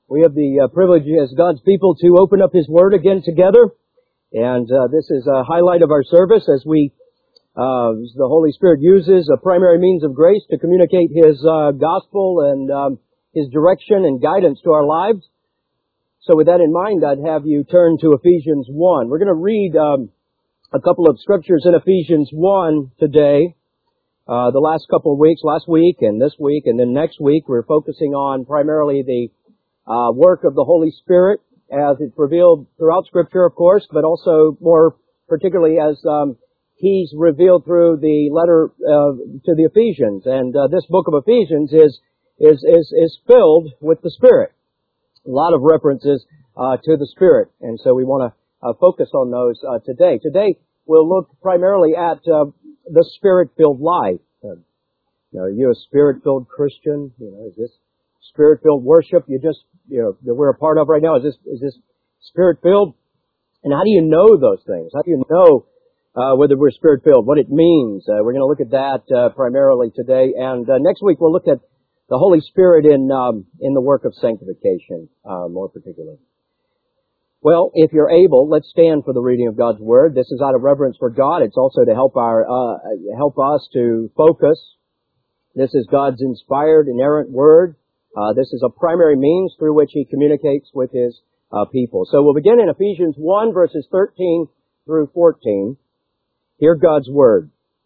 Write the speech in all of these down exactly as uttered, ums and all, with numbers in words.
We have the uh, privilege as God's people to open up His Word again together. And uh, this is a highlight of our service as we, uh, as the Holy Spirit uses a primary means of grace to communicate His uh, gospel and um, His direction and guidance to our lives. So with that in mind, I'd have you turn to Ephesians one. We're going to read um, a couple of scriptures in Ephesians one today. Uh, the last couple of weeks, last week and this week, and then next week, we're focusing on primarily the Uh, work of the Holy Spirit as it's revealed throughout Scripture, of course, but also more particularly as um, He's revealed through the letter uh, to the Ephesians. And uh, this book of Ephesians is is is is filled with the Spirit. A lot of references uh, to the Spirit, and so we want to uh, focus on those uh, today. Today we'll look primarily at uh, the Spirit-filled life. Uh, you know, are you a Spirit-filled Christian? You know, is this Spirit-filled worship you just, you know, that we're a part of right now? Is this, is this Spirit-filled? And how do you know those things? How do you know, uh, whether we're Spirit-filled, what it means? Uh, we're going to look at that, uh, primarily today. And, uh, next week we'll look at the Holy Spirit in, um, in the work of sanctification, uh, more particularly. Well, if you're able, let's stand for the reading of God's Word. This is out of reverence for God. It's also to help our, uh, help us to focus. This is God's inspired, inerrant Word. Uh, this is a primary means through which He communicates with His uh, people. So we'll begin in Ephesians one, verses thirteen through fourteen. Hear God's Word.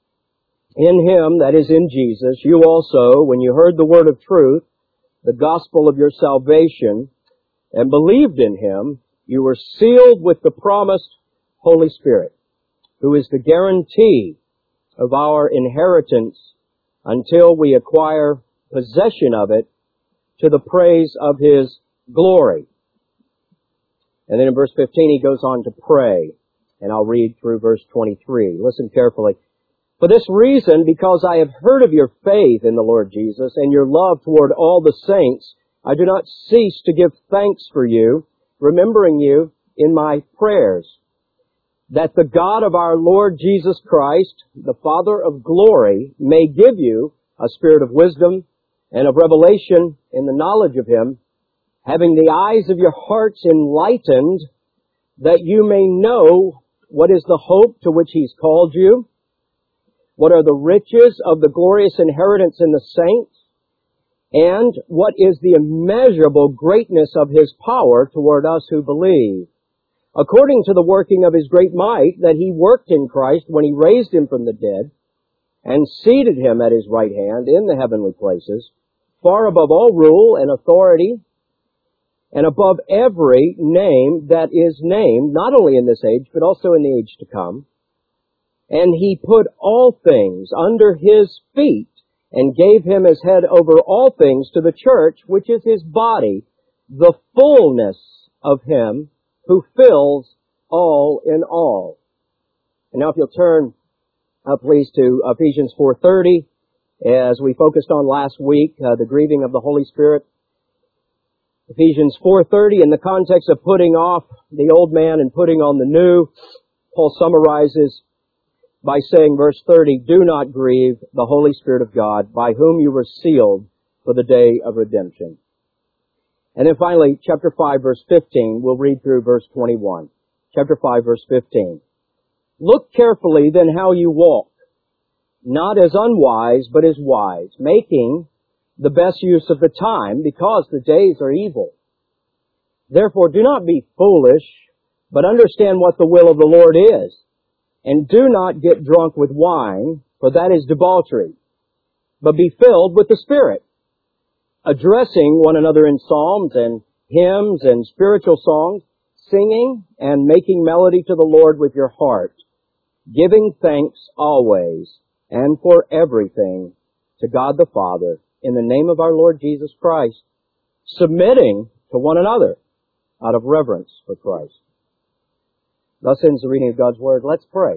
In Him, that is in Jesus, you also, when you heard the word of truth, the gospel of your salvation, and believed in Him, you were sealed with the promised Holy Spirit, who is the guarantee of our inheritance until we acquire possession of it, to the praise of His glory. And then in verse fifteen he goes on to pray. And I'll read through verse twenty-three. Listen carefully. For this reason, because I have heard of your faith in the Lord Jesus and your love toward all the saints, I do not cease to give thanks for you, remembering you in my prayers, that the God of our Lord Jesus Christ, the Father of glory, may give you a spirit of wisdom and of revelation in the knowledge of Him, having the eyes of your hearts enlightened, that you may know what is the hope to which He's called you, what are the riches of the glorious inheritance in the saints, and what is the immeasurable greatness of His power toward us who believe, according to the working of His great might that He worked in Christ when He raised Him from the dead, and seated Him at His right hand in the heavenly places, far above all rule and authority, and above every name that is named, not only in this age, but also in the age to come. And He put all things under His feet, and gave Him as head over all things to the church, which is His body, the fullness of Him who fills all in all. And now if you'll turn, uh, please, to Ephesians four thirty, as we focused on last week, uh, the grieving of the Holy Spirit. Ephesians four thirty, in the context of putting off the old man and putting on the new, Paul summarizes by saying, verse thirty, do not grieve the Holy Spirit of God, by whom you were sealed for the day of redemption. And then finally, chapter five, verse fifteen, we'll read through verse twenty-one. Chapter five, verse fifteen. Look carefully then how you walk, not as unwise, but as wise, making the best use of the time, because the days are evil. Therefore, do not be foolish, but understand what the will of the Lord is. And do not get drunk with wine, for that is debauchery, but be filled with the Spirit, addressing one another in psalms and hymns and spiritual songs, singing and making melody to the Lord with your heart, giving thanks always and for everything to God the Father, in the name of our Lord Jesus Christ, submitting to one another out of reverence for Christ. Thus ends the reading of God's Word. Let's pray.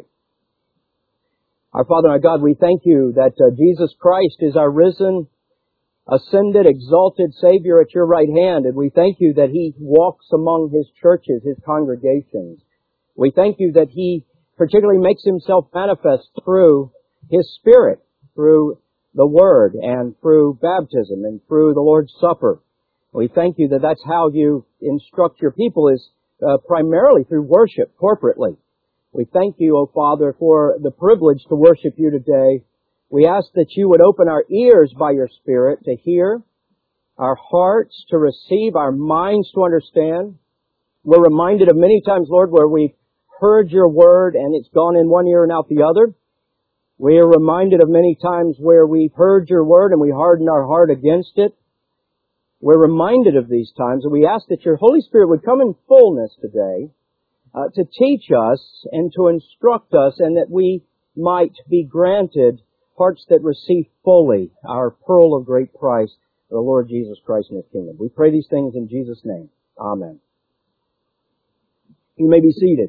Our Father and our God, we thank You that uh, Jesus Christ is our risen, ascended, exalted Savior at Your right hand, and we thank You that He walks among His churches, His congregations. We thank You that He particularly makes Himself manifest through His Spirit, through the Word, and through baptism, and through the Lord's Supper. We thank you that that's how you instruct your people, is uh, primarily through worship, corporately. We thank you, O Father, for the privilege to worship you today. We ask that you would open our ears by your Spirit to hear, our hearts to receive, our minds to understand. We're reminded of many times, Lord, where we've heard your word and it's gone in one ear and out the other. We are reminded of many times where we've heard your word and we hardened our heart against it. We're reminded of these times, and we ask that your Holy Spirit would come in fullness today uh, to teach us and to instruct us, and that we might be granted hearts that receive fully our pearl of great price, the Lord Jesus Christ and His kingdom. We pray these things in Jesus' name. Amen. You may be seated.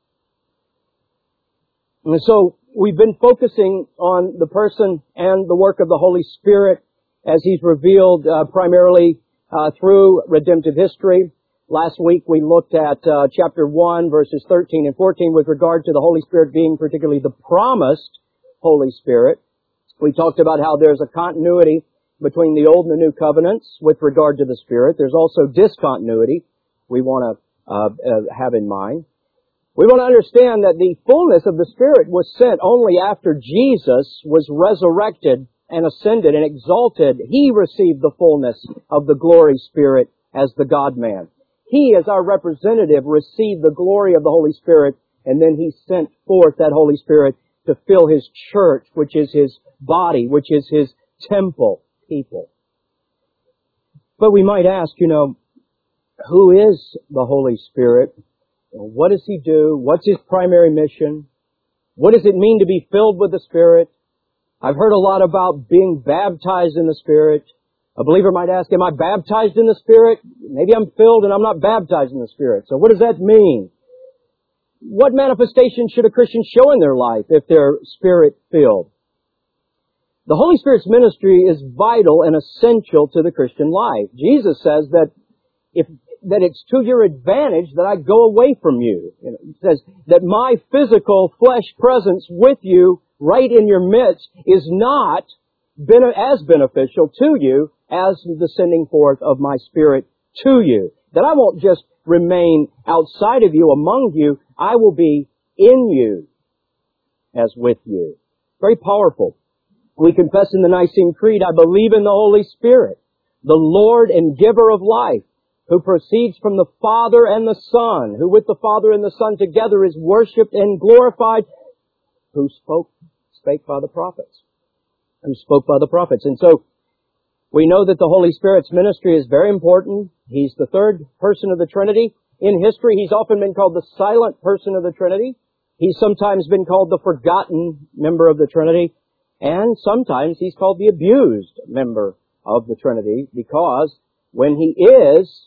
And so, we've been focusing on the person and the work of the Holy Spirit as He's revealed uh, primarily uh, through redemptive history. Last week we looked at uh, chapter one, verses thirteen and fourteen with regard to the Holy Spirit being particularly the promised Holy Spirit. We talked about how there's a continuity between the Old and the New Covenants with regard to the Spirit. There's also discontinuity we want to uh, uh, have in mind. We want to understand that the fullness of the Spirit was sent only after Jesus was resurrected and ascended and exalted. He received the fullness of the glory Spirit as the God-man. He, as our representative, received the glory of the Holy Spirit, and then He sent forth that Holy Spirit to fill His church, which is His body, which is His temple people. But we might ask, you know, who is the Holy Spirit? What does He do? What's His primary mission? What does it mean to be filled with the Spirit? I've heard a lot about being baptized in the Spirit. A believer might ask, am I baptized in the Spirit? Maybe I'm filled and I'm not baptized in the Spirit. So what does that mean? What manifestation should a Christian show in their life if they're Spirit-filled? The Holy Spirit's ministry is vital and essential to the Christian life. Jesus says that if that it's to your advantage that I go away from you. You know, he says that my physical flesh presence with you right in your midst is not been as beneficial to you as the sending forth of my Spirit to you. That I won't just remain outside of you, among you. I will be in you as with you. Very powerful. We confess in the Nicene Creed, I believe in the Holy Spirit, the Lord and giver of life, who proceeds from the Father and the Son, who with the Father and the Son together is worshipped and glorified, who spoke, spake by the prophets, who spoke by the prophets. And so, we know that the Holy Spirit's ministry is very important. He's the third person of the Trinity. In history, He's often been called the silent person of the Trinity. He's sometimes been called the forgotten member of the Trinity. And sometimes He's called the abused member of the Trinity, because when He is,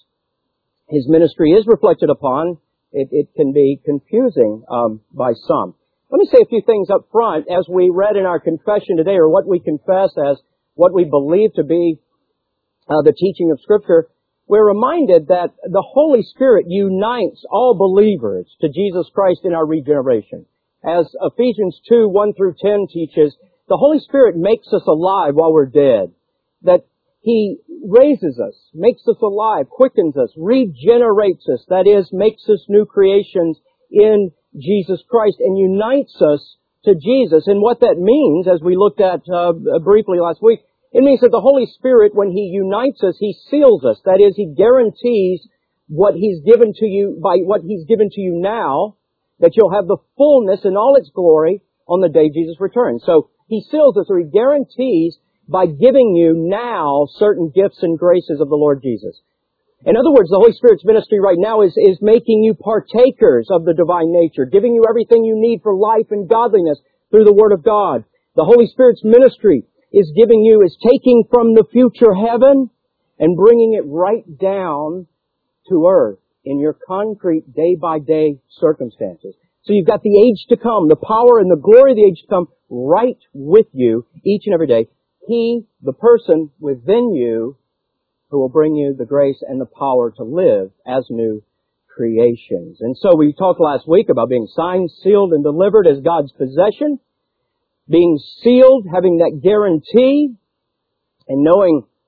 His ministry is reflected upon, it, it can be confusing um, by some. Let me say a few things up front as we read in our confession today, or what we confess as what we believe to be uh, the teaching of Scripture. We're reminded that the Holy Spirit unites all believers to Jesus Christ in our regeneration. As Ephesians two, one through ten teaches, the Holy Spirit makes us alive while we're dead. That He raises us, makes us alive, quickens us, regenerates us, that is, makes us new creations in Jesus Christ, and unites us to Jesus. And what that means, as we looked at uh, briefly last week, it means that the Holy Spirit, when He unites us, He seals us. That is, He guarantees what He's given to you, by what He's given to you now, that you'll have the fullness in all its glory on the day Jesus returns. So He seals us, or He guarantees by giving you now certain gifts and graces of the Lord Jesus. In other words, the Holy Spirit's ministry right now is, is making you partakers of the divine nature, giving you everything you need for life and godliness through the Word of God. The Holy Spirit's ministry is giving you, is taking from the future heaven and bringing it right down to earth in your concrete day-by-day circumstances. So you've got the age to come, the power and the glory of the age to come right with you each and every day. He, the person within you, who will bring you the grace and the power to live as new creations. And so we talked last week about being signed, sealed, and delivered as God's possession. Being sealed, having that guarantee, and knowing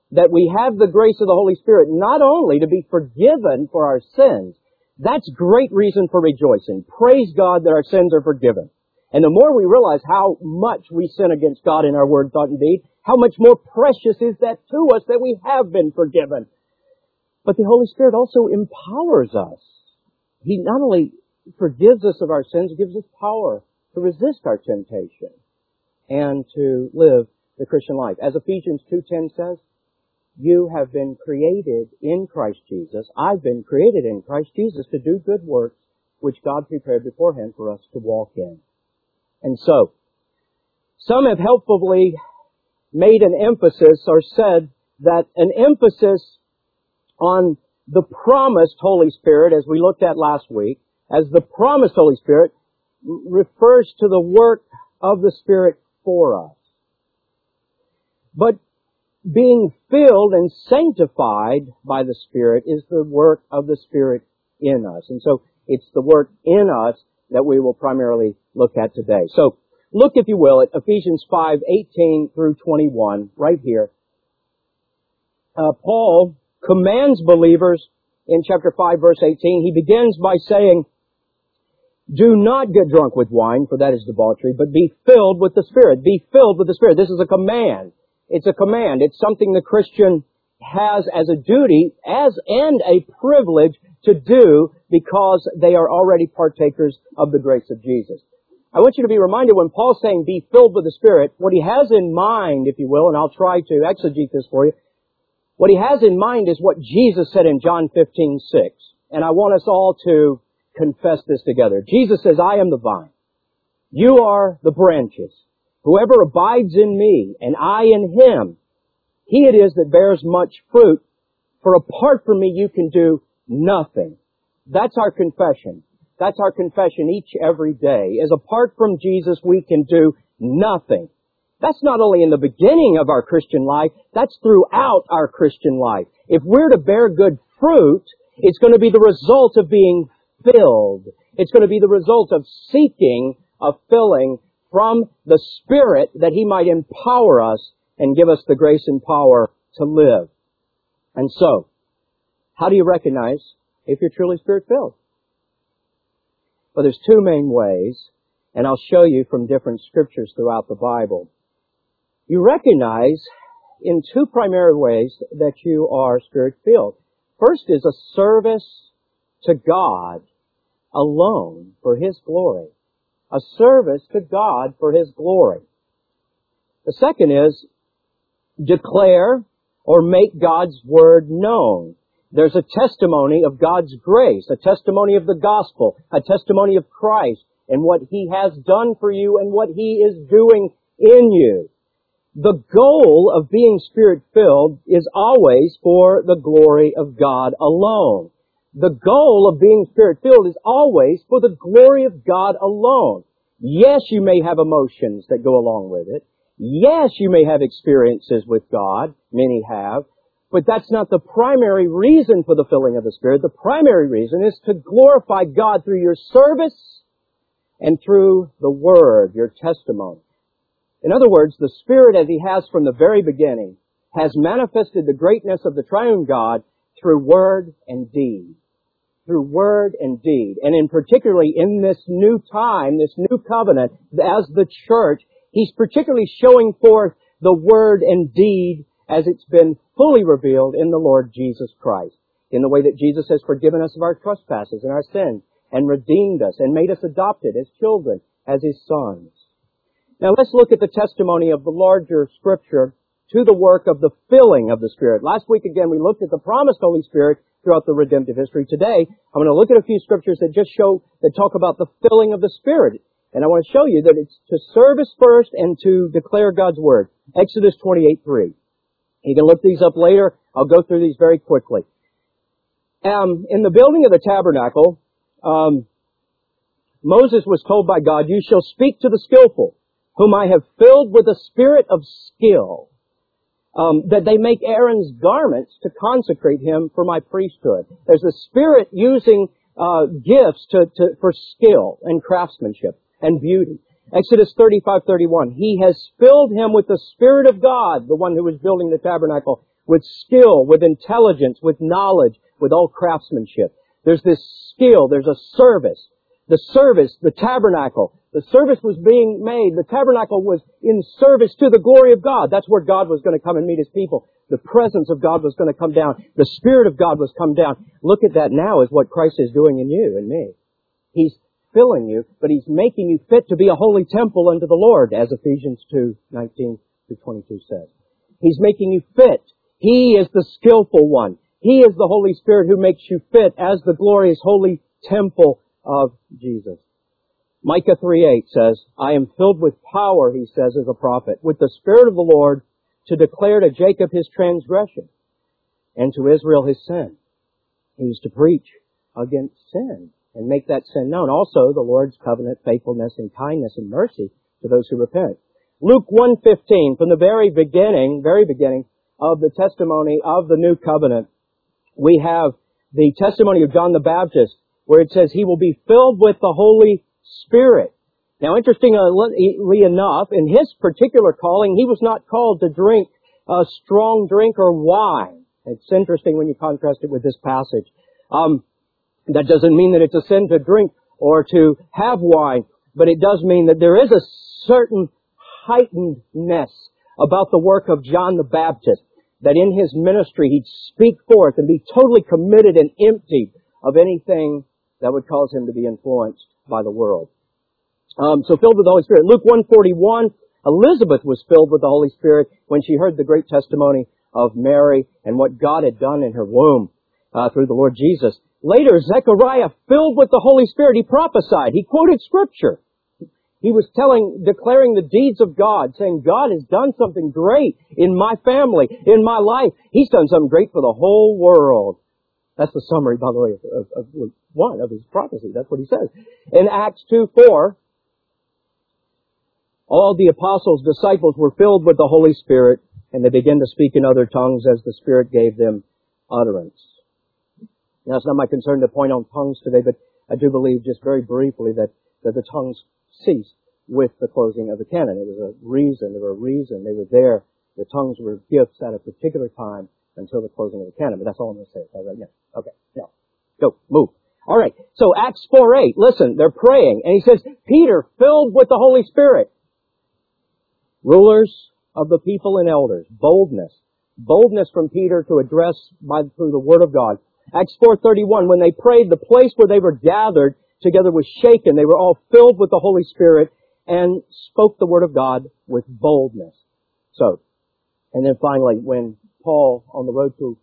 that we have the grace of the Holy Spirit not only to be forgiven for our sins. That's great reason for rejoicing. Praise God that our sins are forgiven. And the more we realize how much we sin against God in our word, thought, and deed, how much more precious is that to us that we have been forgiven. But the Holy Spirit also empowers us. He not only forgives us of our sins, gives us power to resist our temptation and to live the Christian life. As Ephesians two ten says, you have been created in Christ Jesus. I've been created in Christ Jesus to do good works which God prepared beforehand for us to walk in. And so, some have helpfully made an emphasis or said that an emphasis on the promised Holy Spirit, as we looked at last week, as the promised Holy Spirit refers to the work of the Spirit for us. But being filled and sanctified by the Spirit is the work of the Spirit in us. And so it's the work in us that we will primarily look at today. So look, if you will, at Ephesians five eighteen through twenty-one, right here. Uh, Paul commands believers in chapter five, verse eighteen. He begins by saying, do not get drunk with wine, for that is debauchery, but be filled with the Spirit. Be filled with the Spirit. This is a command. It's a command. It's something the Christian has as a duty as and a privilege to do because they are already partakers of the grace of Jesus. I want you to be reminded when Paul's saying be filled with the Spirit, what he has in mind, if you will, and I'll try to exegete this for you, what he has in mind is what Jesus said in John fifteen six. And I want us all to confess this together. Jesus says, I am the vine. You are the branches. Whoever abides in me and I in him, he it is that bears much fruit. For apart from me you can do nothing. That's our confession. That's our confession each every day. As apart from Jesus we can do nothing. That's not only in the beginning of our Christian life, that's throughout our Christian life. If we're to bear good fruit, it's going to be the result of being filled. It's going to be the result of seeking a filling from the Spirit that He might empower us and give us the grace and power to live. And so, how do you recognize if you're truly Spirit-filled? Well, there's two main ways, and I'll show you from different scriptures throughout the Bible. You recognize in two primary ways that you are Spirit-filled. First is a service to God alone for His glory. A service to God for His glory. The second is declare or make God's Word known. There's a testimony of God's grace, a testimony of the gospel, a testimony of Christ and what He has done for you and what He is doing in you. The goal of being Spirit-filled is always for the glory of God alone. The goal of being Spirit-filled is always for the glory of God alone. Yes, you may have emotions that go along with it. Yes, you may have experiences with God. Many have. But that's not the primary reason for the filling of the Spirit. The primary reason is to glorify God through your service and through the Word, your testimony. In other words, the Spirit, as He has from the very beginning, has manifested the greatness of the triune God through word and deed. Through word and deed. And in particularly in this new time, this new covenant, as the church, He's particularly showing forth the word and deed as it's been fully revealed in the Lord Jesus Christ. In the way that Jesus has forgiven us of our trespasses and our sins and redeemed us and made us adopted as children, as His sons. Now let's look at the testimony of the larger Scripture to the work of the filling of the Spirit. Last week again we looked at the promised Holy Spirit throughout the redemptive history. Today I'm going to look at a few Scriptures that just show, that talk about the filling of the Spirit. And I want to show you that it's to service first and to declare God's Word. Exodus twenty-eight three. You can look these up later. I'll go through these very quickly. Um, in the building of the tabernacle, um, Moses was told by God, you shall speak to the skillful, whom I have filled with a spirit of skill, um, that they make Aaron's garments to consecrate him for my priesthood. There's a spirit using uh, gifts to, to, for skill and craftsmanship and beauty. Exodus thirty-five thirty-one. He has filled him with the Spirit of God, the one who was building the tabernacle, with skill, with intelligence, with knowledge, with all craftsmanship. There's this skill, there's a service. The service, the tabernacle, the service was being made. The tabernacle was in service to the glory of God. That's where God was going to come and meet His people. The presence of God was going to come down. The Spirit of God was come down. Look at that now is what Christ is doing in you and me. He's filling you, but He's making you fit to be a holy temple unto the Lord, as Ephesians two, nineteen through twenty-two says. He's making you fit. He is the skillful one. He is the Holy Spirit who makes you fit as the glorious holy temple of Jesus. Micah three eight says, I am filled with power, he says as a prophet, with the Spirit of the Lord to declare to Jacob his transgression and to Israel his sin. He was to preach against sin and make that sin known. Also, the Lord's covenant faithfulness and kindness and mercy to those who repent. Luke one fifteen, from the very beginning, very beginning of the testimony of the new covenant, we have the testimony of John the Baptist, where it says he will be filled with the Holy Spirit. Now, interestingly enough, in his particular calling, he was not called to drink a strong drink or wine. It's interesting when you contrast it with this passage. Um, that doesn't mean that it's a sin to drink or to have wine, but it does mean that there is a certain heightenedness about the work of John the Baptist, that in his ministry he'd speak forth and be totally committed and emptied of anything that would cause him to be influenced by the world. Um, so filled with the Holy Spirit. Luke one forty-one, Elizabeth was filled with the Holy Spirit when she heard the great testimony of Mary and what God had done in her womb uh, through the Lord Jesus. Later, Zechariah, filled with the Holy Spirit, he prophesied. He quoted Scripture. He was telling, declaring the deeds of God, saying, God has done something great in my family, in my life. He's done something great for the whole world. That's the summary, by the way, of, of, of one of his prophecy. That's what he says. In Acts two four, all the apostles, disciples were filled with the Holy Spirit, and they began to speak in other tongues as the Spirit gave them utterance. Now, it's not my concern to point on tongues today, but I do believe just very briefly that, that the tongues ceased with the closing of the canon. It was a reason, there were a reason, they were there. The tongues were gifts at a particular time until the closing of the canon. But that's all I'm going to say right now. Okay, now, go, move. All right, so Acts four eight, listen, they're praying, and he says, Peter, filled with the Holy Spirit. Rulers of the people and elders, boldness. Boldness from Peter to address by, through the Word of God. Acts four thirty-one, when they prayed, the place where they were gathered together was shaken. They were all filled with the Holy Spirit and spoke the Word of God with boldness. So, and then finally, when Paul, on the road to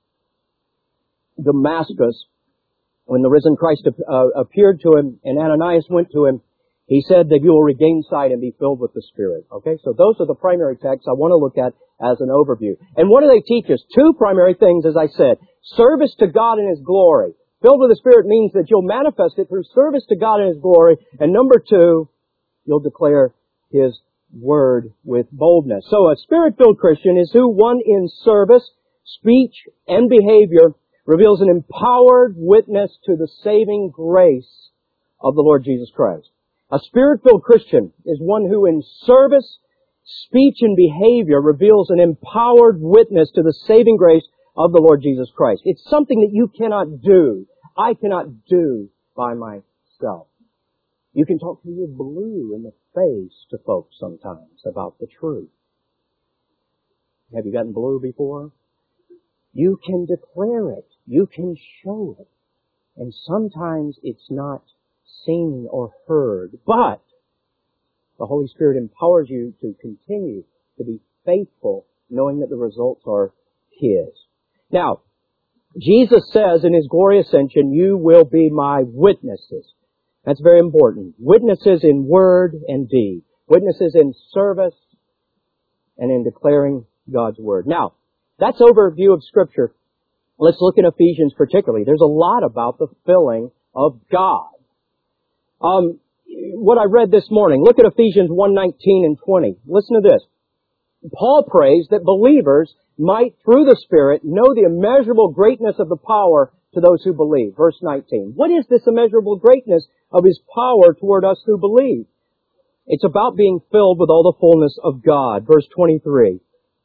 Damascus, when the risen Christ uh, appeared to him and Ananias went to him, he said that you will regain sight and be filled with the Spirit. Okay, so those are the primary texts I want to look at as an overview. And what do they teach us? Two primary things, as I said. Service to God in His glory. Filled with the Spirit means that you'll manifest it through service to God in His glory. And number two, you'll declare His Word with boldness. So a Spirit-filled Christian is who, one in service, speech, and behavior, reveals an empowered witness to the saving grace of the Lord Jesus Christ. A Spirit-filled Christian is one who in service, speech, and behavior reveals an empowered witness to the saving grace of the Lord Jesus Christ. It's something that you cannot do. I cannot do by myself. You can talk to your blue in the face to folks sometimes about the truth. Have you gotten blue before? You can declare it. You can show it. And sometimes it's not seen or heard, but the Holy Spirit empowers you to continue to be faithful, knowing that the results are His. Now, Jesus says in His glorious ascension, you will be my witnesses. That's very important. Witnesses in word and deed. Witnesses in service and in declaring God's Word. Now, that's overview of Scripture. Let's look in Ephesians particularly. There's a lot about the filling of God. Um, what I read this morning, look at Ephesians one nineteen and twenty. Listen to this. Paul prays that believers might, through the Spirit, know the immeasurable greatness of the power to those who believe. Verse nineteen. What is this immeasurable greatness of His power toward us who believe? It's about being filled with all the fullness of God. Verse twenty-three.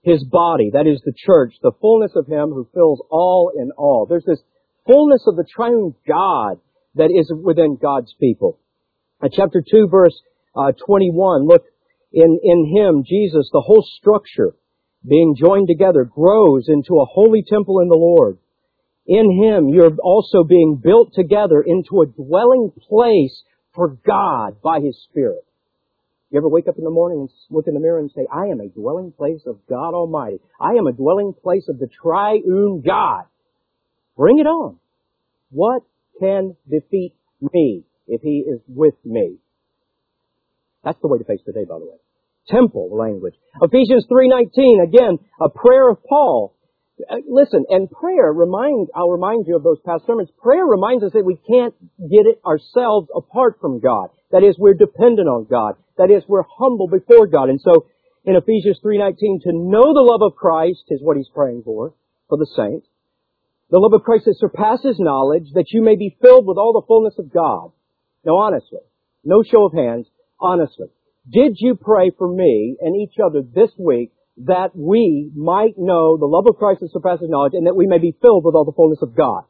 His body, that is the church, the fullness of Him who fills all in all. There's this fullness of the triune God that is within God's people. Uh, chapter two, verse uh, twenty-one, look, in, in Him, Jesus, the whole structure, being joined together, grows into a holy temple in the Lord. In Him, you're also being built together into a dwelling place for God by His Spirit. You ever wake up in the morning and look in the mirror and say, I am a dwelling place of God Almighty. I am a dwelling place of the triune God. Bring it on. What can defeat me if He is with me? That's the way to face the day, by the way. Temple language. Ephesians three nineteen, again, a prayer of Paul. Uh, listen, and prayer, remind, I'll remind you of those past sermons, prayer reminds us that we can't get it ourselves apart from God. That is, we're dependent on God. That is, we're humble before God. And so, in Ephesians three nineteen, to know the love of Christ is what he's praying for, for the saints. The love of Christ that surpasses knowledge, that you may be filled with all the fullness of God. Now honestly, no show of hands, honestly, did you pray for me and each other this week that we might know the love of Christ that surpasses knowledge and that we may be filled with all the fullness of God?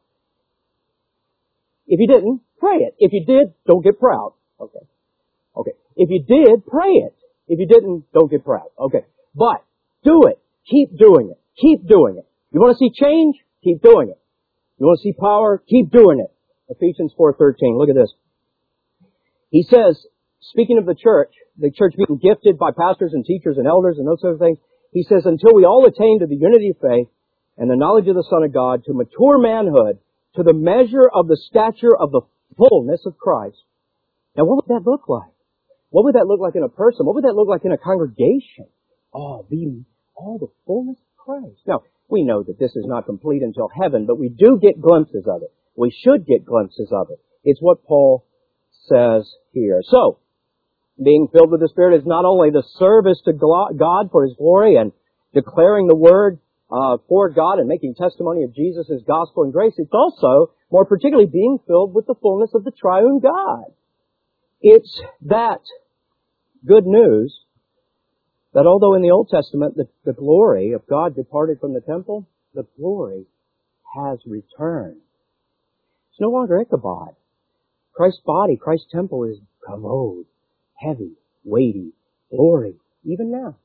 If you didn't, pray it. If you did, don't get proud. Okay. Okay. If you did, pray it. If you didn't, don't get proud. Okay. But do it. Keep doing it. Keep doing it. You want to see change? Keep doing it. You want to see power? Keep doing it. Ephesians four thirteen. Look at this. He says, speaking of the church, the church being gifted by pastors and teachers and elders and those sort of things, he says, until we all attain to the unity of faith and the knowledge of the Son of God, to mature manhood, to the measure of the stature of the fullness of Christ. Now, what would that look like? What would that look like in a person? What would that look like in a congregation? Oh, being all the fullness of Christ. Now, we know that this is not complete until heaven, but we do get glimpses of it. We should get glimpses of it. It's what Paul says here. So, being filled with the Spirit is not only the service to God for His glory and declaring the Word uh, for God and making testimony of Jesus' gospel and grace, it's also, more particularly, being filled with the fullness of the triune God. It's that good news that although in the Old Testament the, the glory of God departed from the temple, the glory has returned. It's no longer Ichabod. Christ's body, Christ's temple is kavod, heavy, weighty, glory, even now.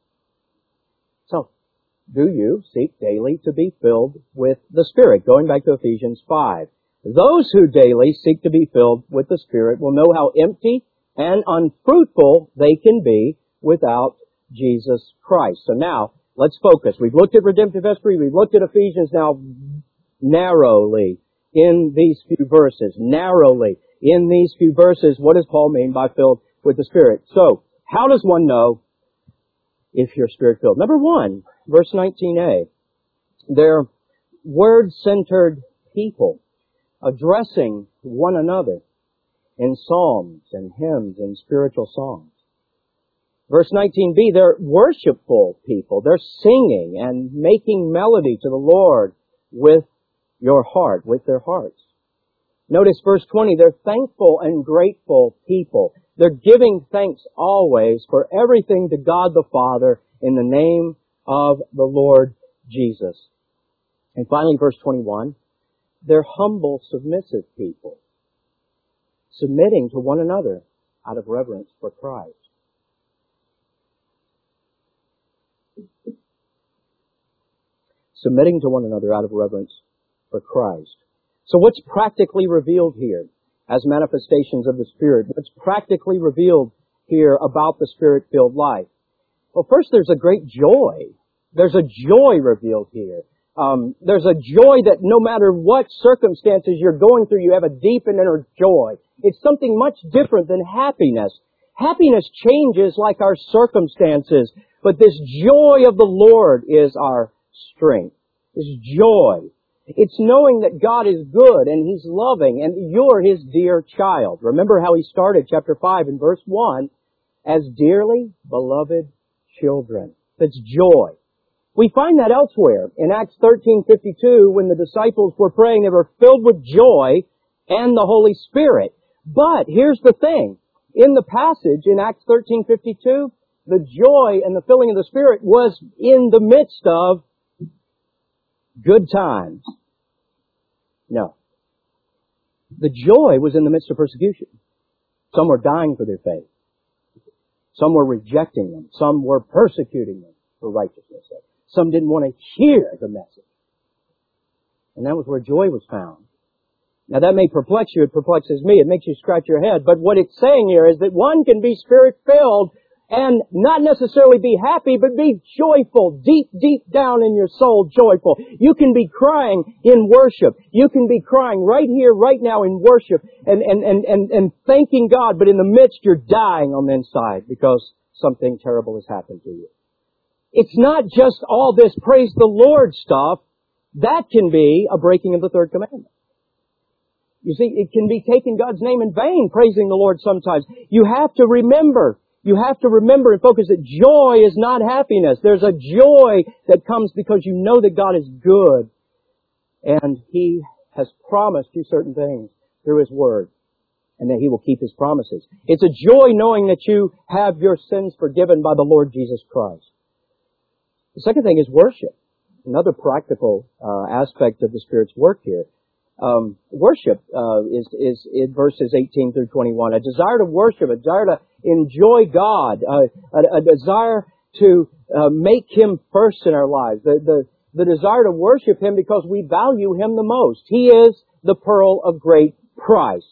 So, do you seek daily to be filled with the Spirit? Going back to Ephesians five. Those who daily seek to be filled with the Spirit will know how empty and unfruitful they can be without Jesus Christ. So now, let's focus. We've looked at redemptive history. We've looked at Ephesians now narrowly in these few verses. Narrowly in these few verses, what does Paul mean by filled with the Spirit? So, how does one know if you're Spirit-filled? Number one, verse nineteen a. They're word-centered people addressing one another in psalms and hymns and spiritual songs. Verse nineteen b, they're worshipful people. They're singing and making melody to the Lord with your heart, with their hearts. Notice verse twenty, they're thankful and grateful people. They're giving thanks always for everything to God the Father in the name of the Lord Jesus. And finally, verse twenty-one, they're humble, submissive people, submitting to one another out of reverence for Christ. Submitting to one another out of reverence for Christ. So what's practically revealed here as manifestations of the Spirit? What's practically revealed here about the Spirit-filled life? Well, first there's a great joy. There's a joy revealed here. Um, there's a joy that no matter what circumstances you're going through, you have a deep and inner joy. It's something much different than happiness. Happiness changes like our circumstances, but this joy of the Lord is our strength. This joy. It's knowing that God is good and He's loving and you're His dear child. Remember how He started chapter five in verse one, as dearly beloved children. That's joy. We find that elsewhere. In Acts thirteen fifty-two, when the disciples were praying, they were filled with joy and the Holy Spirit. But here's the thing. In the passage in Acts thirteen fifty-two, the joy and the filling of the Spirit was in the midst of good times. No. The joy was in the midst of persecution. Some were dying for their faith. Some were rejecting them. Some were persecuting them for righteousness' sake. Some didn't want to hear the message. And that was where joy was found. Now that may perplex you. It perplexes me. It makes you scratch your head. But what it's saying here is that one can be Spirit-filled and not necessarily be happy, but be joyful, deep, deep down in your soul, joyful. You can be crying in worship. You can be crying right here, right now in worship and, and, and, and, and thanking God, but in the midst you're dying on the inside because something terrible has happened to you. It's not just all this praise the Lord stuff. That can be a breaking of the third commandment. You see, it can be taking God's name in vain, praising the Lord sometimes. You have to remember You have to remember and focus that joy is not happiness. There's a joy that comes because you know that God is good and He has promised you certain things through His Word and that He will keep His promises. It's a joy knowing that you have your sins forgiven by the Lord Jesus Christ. The second thing is worship. Another practical uh, aspect of the Spirit's work here. Um, worship uh, is, is in verses eighteen through twenty-one. A desire to worship, a desire to enjoy God, uh, a, a desire to uh, make Him first in our lives. The, the, the desire to worship Him because we value Him the most. He is the pearl of great price.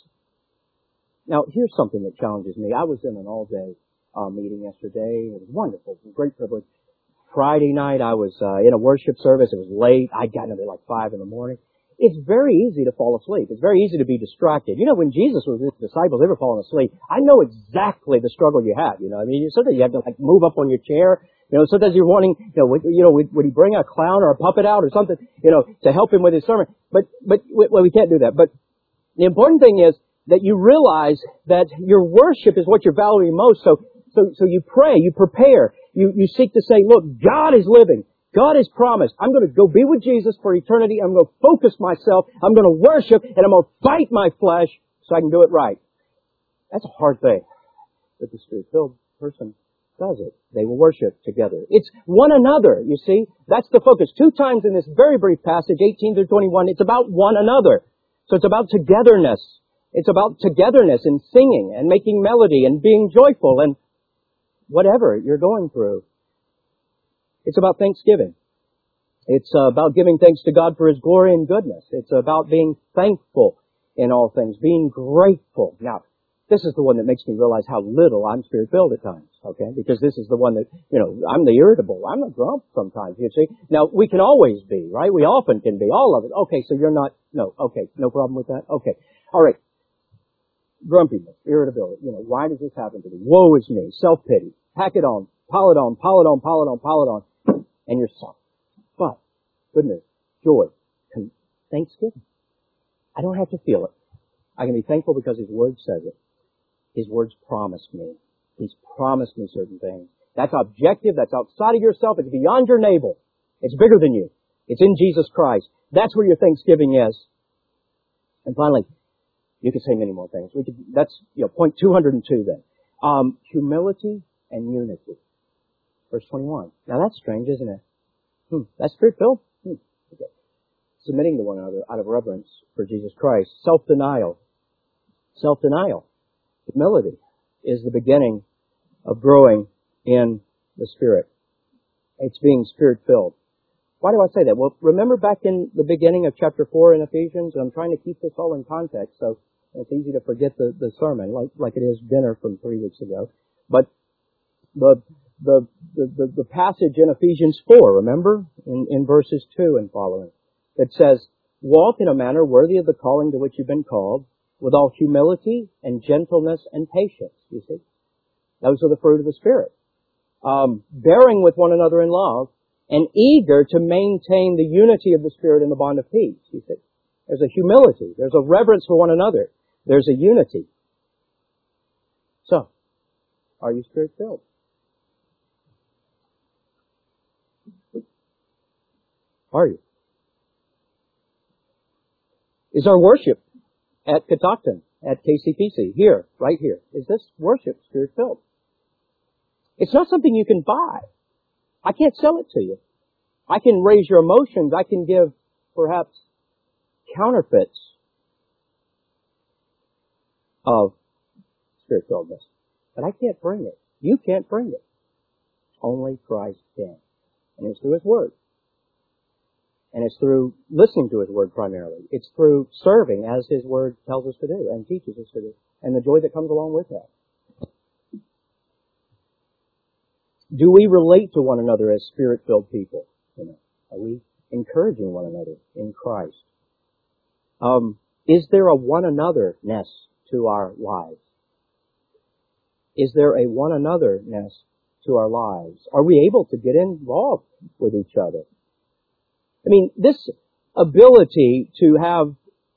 Now, here's something that challenges me. I was in an all-day uh, meeting yesterday. It was wonderful. It was a great privilege. Friday night, I was uh, in a worship service. It was late. I'd gotten there like five in the morning. It's very easy to fall asleep. It's very easy to be distracted. You know, when Jesus was with His disciples, they were falling asleep. I know exactly the struggle you have. You know, I mean, sometimes you have to like move up on your chair. You know, sometimes you're wanting, you know, would, you know, would, would He bring a clown or a puppet out or something, you know, to help Him with His sermon? But, but, well, we can't do that. But the important thing is that you realize that your worship is what you're valuing most. So, so, so you pray, you prepare, you, you seek to say, look, God is living. God has promised, I'm going to go be with Jesus for eternity. I'm going to focus myself. I'm going to worship and I'm going to fight my flesh so I can do it right. That's a hard thing. But the Spirit-filled person does it. They will worship together. It's one another, you see. That's the focus. Two times in this very brief passage, eighteen through twenty-one, it's about one another. So it's about togetherness. It's about togetherness in singing and making melody and being joyful and whatever you're going through. It's about thanksgiving. It's uh, about giving thanks to God for His glory and goodness. It's about being thankful in all things, being grateful. Now, this is the one that makes me realize how little I'm Spirit-filled at times, okay? Because this is the one that, you know, I'm the irritable. I'm a grump sometimes, you see. Now, we can always be, right? We often can be, all of it. Okay, so you're not, no, okay, no problem with that? Okay. All right. Grumpiness, irritability, you know, why does this happen to me? Woe is me, self-pity, pack it on, pile it on, pile it on, pile it on, pile it on. And you're soft. But, goodness, joy, thanksgiving. I don't have to feel it. I can be thankful because His Word says it. His Word's promised me. He's promised me certain things. That's objective. That's outside of yourself. It's beyond your navel. It's bigger than you. It's in Jesus Christ. That's where your thanksgiving is. And finally, you could say many more things. We could, that's, you know, point two hundred two then. Um, humility and unity. Verse twenty-one. Now that's strange, isn't it? Hmm. That's Spirit-filled? Hmm. Okay. Submitting to one another out of reverence for Jesus Christ. Self-denial. Self-denial. Humility is the beginning of growing in the Spirit. It's being Spirit-filled. Why do I say that? Well, remember back in the beginning of chapter four in Ephesians? I'm trying to keep this all in context, so it's easy to forget the, the sermon, like, like it is dinner from three weeks ago. But the The, the, the passage in Ephesians four, remember? In, in verses two and following. It says, walk in a manner worthy of the calling to which you've been called, with all humility and gentleness and patience, you see. Those are the fruit of the Spirit. Um, bearing with one another in love, and eager to maintain the unity of the Spirit in the bond of peace, you see. There's a humility. There's a reverence for one another. There's a unity. So, are you Spirit-filled? Are you? Is our worship at Catoctin, at K C P C, here, right here, is this worship Spirit-filled? It's not something you can buy. I can't sell it to you. I can raise your emotions. I can give, perhaps, counterfeits of Spirit-filledness. But I can't bring it. You can't bring it. Only Christ can. And it's through His Word. And it's through listening to His Word primarily. It's through serving as His Word tells us to do and teaches us to do. And the joy that comes along with that. Do we relate to one another as Spirit-filled people? You know, are we encouraging one another in Christ? Um, is there a one another-ness to our lives? Is there a one another-ness to our lives? Are we able to get involved with each other? I mean, this ability to have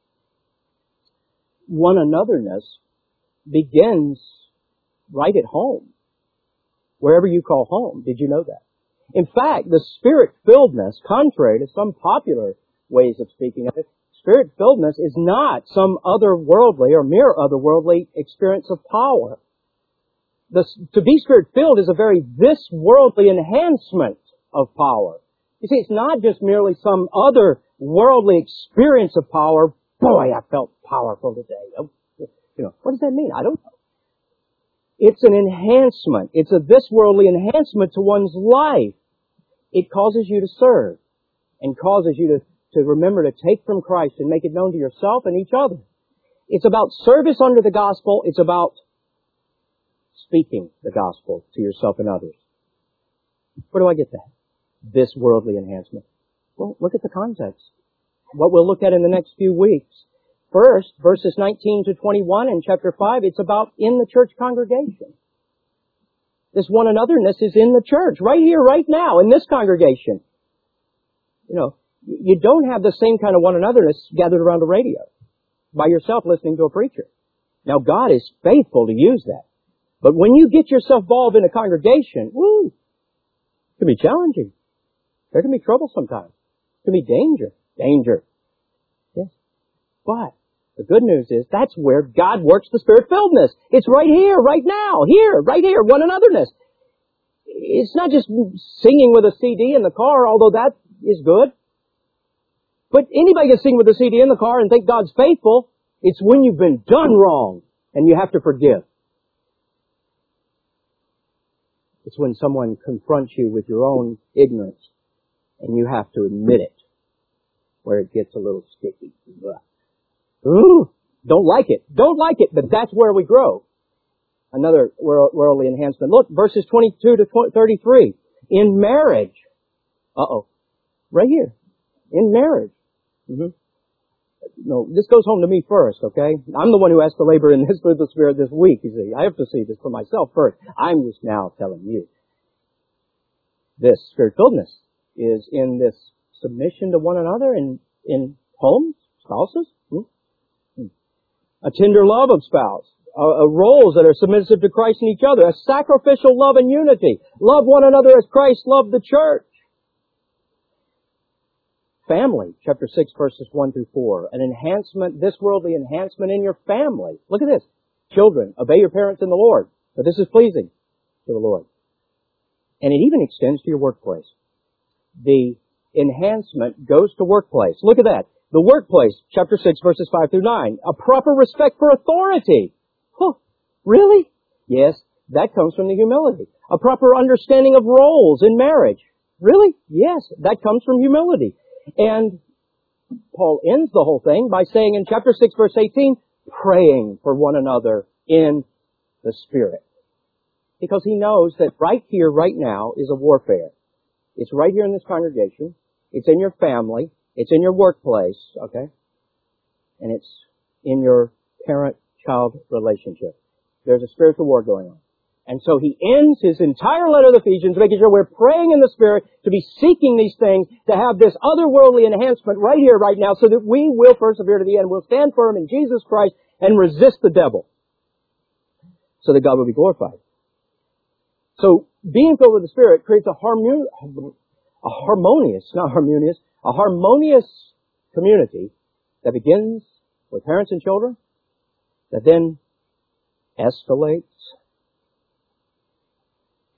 one anotherness begins right at home, wherever you call home. Did you know that? In fact, the Spirit-filledness, contrary to some popular ways of speaking of it, Spirit-filledness is not some otherworldly or mere otherworldly experience of power. The, to be Spirit-filled is a very this-worldly enhancement of power. You see, it's not just merely some other worldly experience of power. Boy, I felt powerful today. You know, what does that mean? I don't know. It's an enhancement. It's a this-worldly enhancement to one's life. It causes you to serve and causes you to, to remember to take from Christ and make it known to yourself and each other. It's about service under the gospel. It's about speaking the gospel to yourself and others. Where do I get that? This worldly enhancement. Well, look at the context. What we'll look at in the next few weeks. First, verses nineteen to twenty-one in chapter five, it's about in the church congregation. This one anotherness is in the church, right here, right now, in this congregation. You know, you don't have the same kind of one anotherness gathered around a radio, by yourself listening to a preacher. Now, God is faithful to use that. But when you get yourself involved in a congregation, woo, it can be challenging. There can be trouble sometimes. There can be danger. Danger. Yes. But the good news is that's where God works the Spirit-filledness. It's right here, right now, here, right here, one anotherness. It's not just singing with a C D in the car, although that is good. But anybody can sing with a C D in the car and think God's faithful. It's when you've been done wrong and you have to forgive. It's when someone confronts you with your own ignorance and you have to admit it, where it gets a little sticky. Ooh, don't like it. Don't like it, but that's where we grow. Another worldly enhancement. Look, verses twenty-two to thirty-three. In marriage. Uh-oh. Right here. In marriage. Mm-hmm. No, this goes home to me first, okay? I'm the one who has to labor in this with the Spirit this week, you see. I have to see this for myself first. I'm just now telling you. This Spirit-filledness is in this submission to one another in, in homes, spouses. Hmm? A tender love of spouse. Uh, uh, roles that are submissive to Christ and each other. A sacrificial love and unity. Love one another as Christ loved the church. Family, chapter six, verses one through four. An enhancement, this worldly enhancement in your family. Look at this. Children, obey your parents in the Lord, for this is pleasing to the Lord. And it even extends to your workplace. The enhancement goes to workplace. Look at that. The workplace, chapter six, verses five through nine. A proper respect for authority. Huh, really? Yes, that comes from the humility. A proper understanding of roles in marriage. Really? Yes, that comes from humility. And Paul ends the whole thing by saying in chapter six, verse eighteen, praying for one another in the Spirit. Because he knows that right here, right now, is a warfare. It's right here in this congregation. It's in your family. It's in your workplace, okay? And it's in your parent-child relationship. There's a spiritual war going on. And so he ends his entire letter to Ephesians making sure we're praying in the Spirit to be seeking these things, to have this otherworldly enhancement right here, right now, so that we will persevere to the end. We'll stand firm in Jesus Christ and resist the devil so that God will be glorified. So being filled with the Spirit creates a, harmon- a harmonious, not harmonious, a harmonious community that begins with parents and children, that then escalates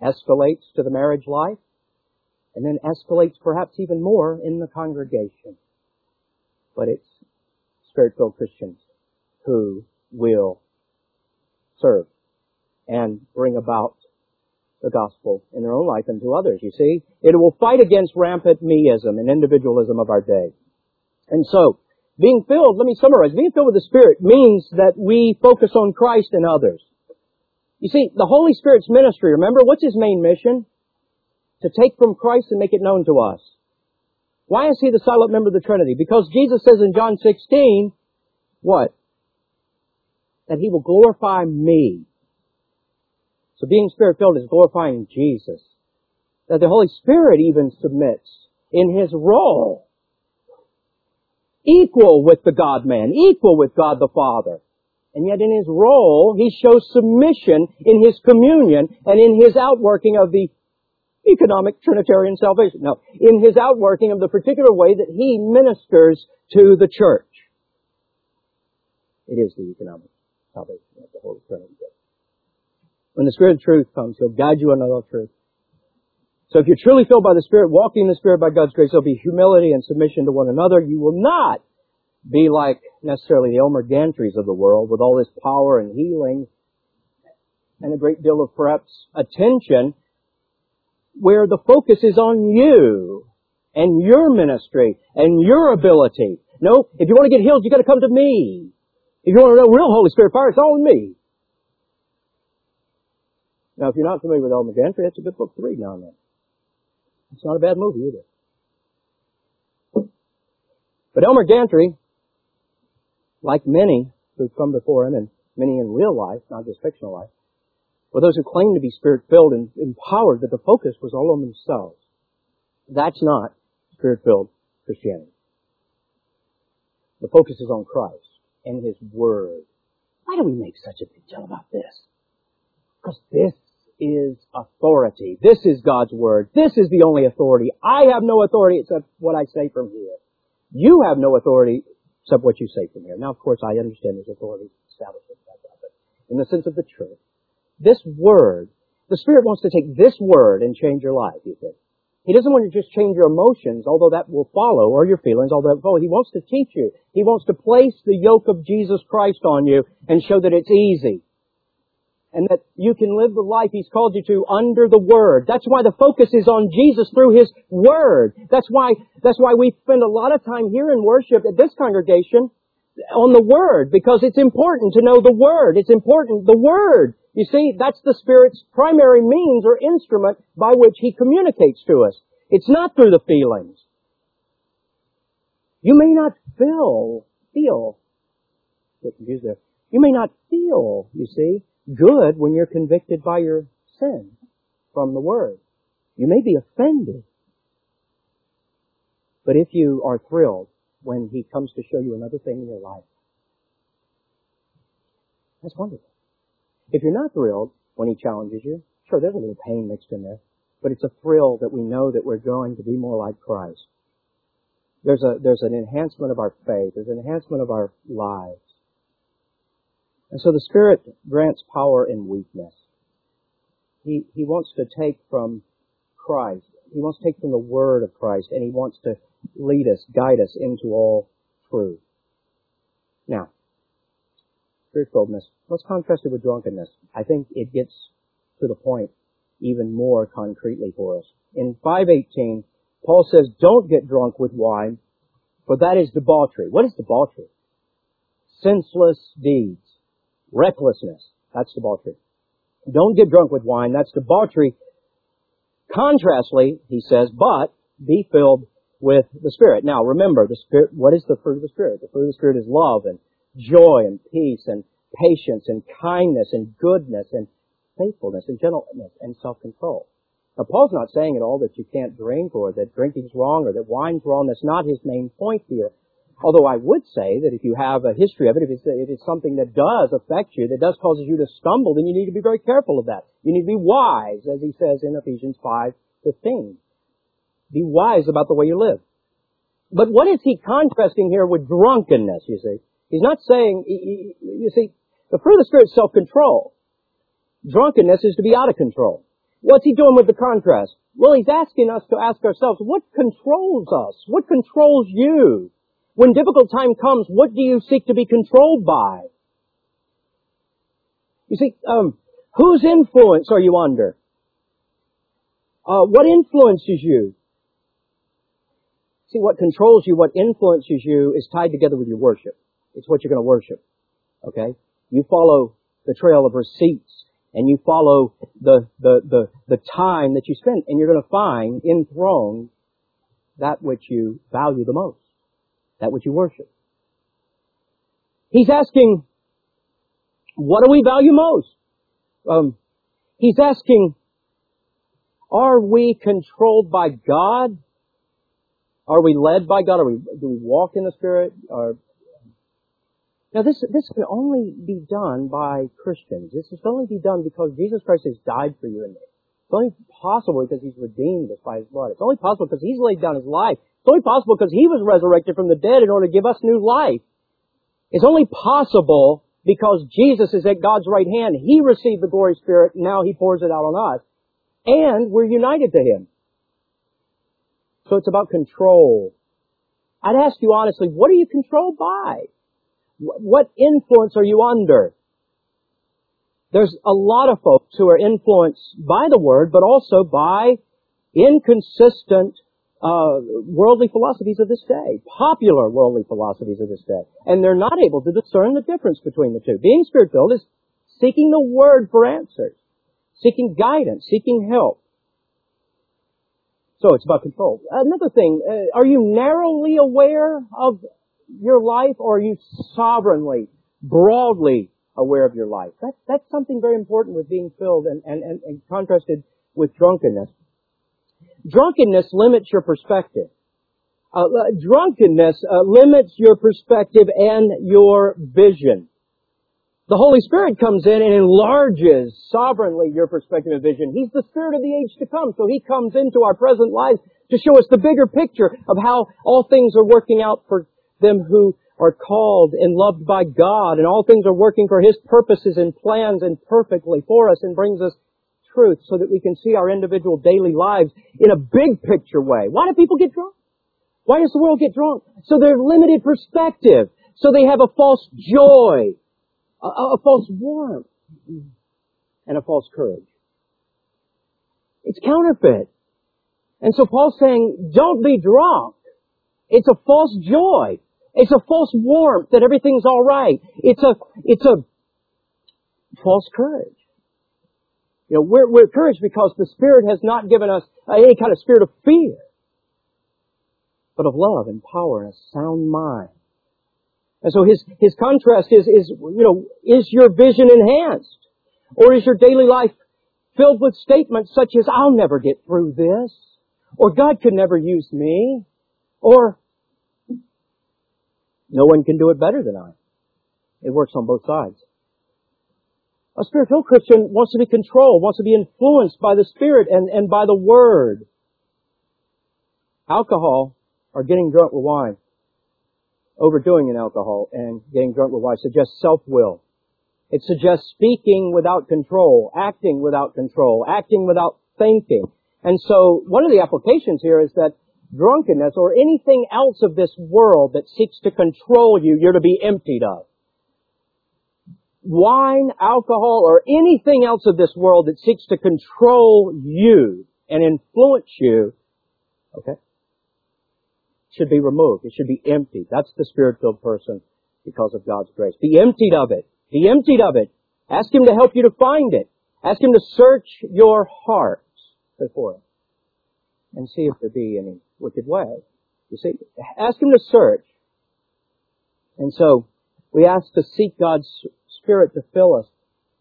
escalates to the marriage life, and then escalates perhaps even more in the congregation. But it's Spirit-filled Christians who will serve and bring about the gospel in their own life and to others, you see. It will fight against rampant meism and individualism of our day. And so, being filled, let me summarize, being filled with the Spirit means that we focus on Christ and others. You see, the Holy Spirit's ministry, remember, what's His main mission? To take from Christ and make it known to us. Why is He the silent member of the Trinity? Because Jesus says in John sixteen, what? That He will glorify me. So being Spirit-filled is glorifying Jesus. That the Holy Spirit even submits in His role. Equal with the God-man, equal with God the Father. And yet in His role, He shows submission in His communion and in His outworking of the economic Trinitarian salvation. No, in His outworking of the particular way that He ministers to the church. It is the economic salvation of the Holy Trinity. When the Spirit of truth comes, He'll guide you into all truth. So if you're truly filled by the Spirit, walking in the Spirit by God's grace, there'll be humility and submission to one another. You will not be like necessarily the Elmer Gantrys of the world with all this power and healing and a great deal of perhaps attention where the focus is on you and your ministry and your ability. No, if you want to get healed, you got to come to me. If you want to know real Holy Spirit power, it's all in me. Now, if you're not familiar with Elmer Gantry, it's a good book to read now and then. It's not a bad movie either. But Elmer Gantry, like many who've come before him, and many in real life, not just fictional life, were those who claimed to be Spirit-filled and empowered, that the focus was all on themselves. That's not Spirit-filled Christianity. The focus is on Christ and His Word. Why do we make such a big deal about this? Because this is authority. This is God's Word. This is the only authority. I have no authority except what I say from here. You have no authority except what you say from here. Now, of course, I understand there's authority established in that, but in the sense of the truth, this Word, the Spirit wants to take this Word and change your life, you think. He doesn't want to just change your emotions, although that will follow, or your feelings, although that will follow. He wants to teach you. He wants to place the yoke of Jesus Christ on you and show that it's easy. And that you can live the life He's called you to under the Word. That's why the focus is on Jesus through His Word. That's why, that's why we spend a lot of time here in worship at this congregation on the Word, because it's important to know the Word. It's important, the Word. You see, that's the Spirit's primary means or instrument by which He communicates to us. It's not through the feelings. You may not feel, feel, get confused there. You may not feel, you see, good when you're convicted by your sin from the Word. You may be offended. But if you are thrilled when He comes to show you another thing in your life, that's wonderful. If you're not thrilled when He challenges you, sure, there's a little pain mixed in there, but it's a thrill that we know that we're going to be more like Christ. There's a, there's an enhancement of our faith. There's an enhancement of our lives. And so the Spirit grants power in weakness. He, He wants to take from Christ. He wants to take from the Word of Christ, and He wants to lead us, guide us into all truth. Now, Spirit-filledness, let's contrast it with drunkenness. I think it gets to the point even more concretely for us. In five eighteen, Paul says, don't get drunk with wine, for that is debauchery. What is debauchery? Senseless deeds. Recklessness. That's debauchery. Don't get drunk with wine. That's debauchery. Contrastly, he says, but be filled with the Spirit. Now, remember, the Spirit, what is the fruit of the Spirit? The fruit of the Spirit is love and joy and peace and patience and kindness and goodness and faithfulness and gentleness and self-control. Now, Paul's not saying at all that you can't drink or that drinking's wrong or that wine's wrong. That's not his main point here. Although I would say that if you have a history of it, if it's, if it's something that does affect you, that does cause you to stumble, then you need to be very careful of that. You need to be wise, as he says in Ephesians five fifteen. Be wise about the way you live. But what is he contrasting here with drunkenness, you see? He's not saying, you see, the fruit of the Spirit is self-control. Drunkenness is to be out of control. What's he doing with the contrast? Well, he's asking us to ask ourselves, what controls us? What controls you? When difficult time comes, what do you seek to be controlled by? You see, um, whose influence are you under? Uh, what influences you? See, what controls you, what influences you is tied together with your worship. It's what you're going to worship. Okay? You follow the trail of receipts, and you follow the, the, the, the time that you spend, and you're going to find enthroned that which you value the most, that which you worship. He's asking, what do we value most? Um, he's asking, are we controlled by God? Are we led by God? Are we, do we walk in the Spirit? Or, now this, this can only be done by Christians. This can only be done because Jesus Christ has died for you and me. It's only possible because He's redeemed us by His blood. It's only possible because He's laid down His life. It's only possible because He was resurrected from the dead in order to give us new life. It's only possible because Jesus is at God's right hand. He received the glory Spirit, and now He pours it out on us. And we're united to Him. So it's about control. I'd ask you honestly, what are you controlled by? What influence are you under? There's a lot of folks who are influenced by the Word, but also by inconsistent uh, worldly philosophies of this day, popular worldly philosophies of this day. And they're not able to discern the difference between the two. Being Spirit-filled is seeking the Word for answers, seeking guidance, seeking help. So it's about control. Another thing, uh, are you narrowly aware of your life, or are you sovereignly, broadly aware of your life? That's, that's something very important with being filled and, and, and, and contrasted with drunkenness. Drunkenness limits your perspective. Uh, drunkenness uh, limits your perspective and your vision. The Holy Spirit comes in and enlarges sovereignly your perspective and vision. He's the Spirit of the age to come, so He comes into our present lives to show us the bigger picture of how all things are working out for them who are called and loved by God, and all things are working for His purposes and plans and perfectly for us, and brings us truth so that we can see our individual daily lives in a big picture way. Why do people get drunk? Why does the world get drunk? So they're limited perspective. So they have a false joy, a, a false warmth, and a false courage. It's counterfeit. And so Paul's saying, don't be drunk. It's a false joy. It's a false warmth that everything's all right. It's a, it's a false courage. You know, we're, we're encouraged because the Spirit has not given us any kind of spirit of fear, but of love and power and a sound mind. And so his, his contrast is, is, you know, is your vision enhanced? Or is your daily life filled with statements such as, I'll never get through this? Or God could never use me? Or, no one can do it better than I. It works on both sides. A Spirit-filled Christian wants to be controlled, wants to be influenced by the Spirit and, and by the Word. Alcohol, or getting drunk with wine, overdoing in alcohol and getting drunk with wine suggests self-will. It suggests speaking without control, acting without control, acting without thinking. And so one of the applications here is that drunkenness or anything else of this world that seeks to control you, you're to be emptied of. Wine, alcohol, or anything else of this world that seeks to control you and influence you, okay, should be removed. It should be emptied. That's the Spirit-filled person because of God's grace. Be emptied of it. Be emptied of it. Ask Him to help you to find it. Ask Him to search your hearts before Him and see if there be any wicked way. You see, ask Him to search. And so, we ask to seek God's Spirit to fill us.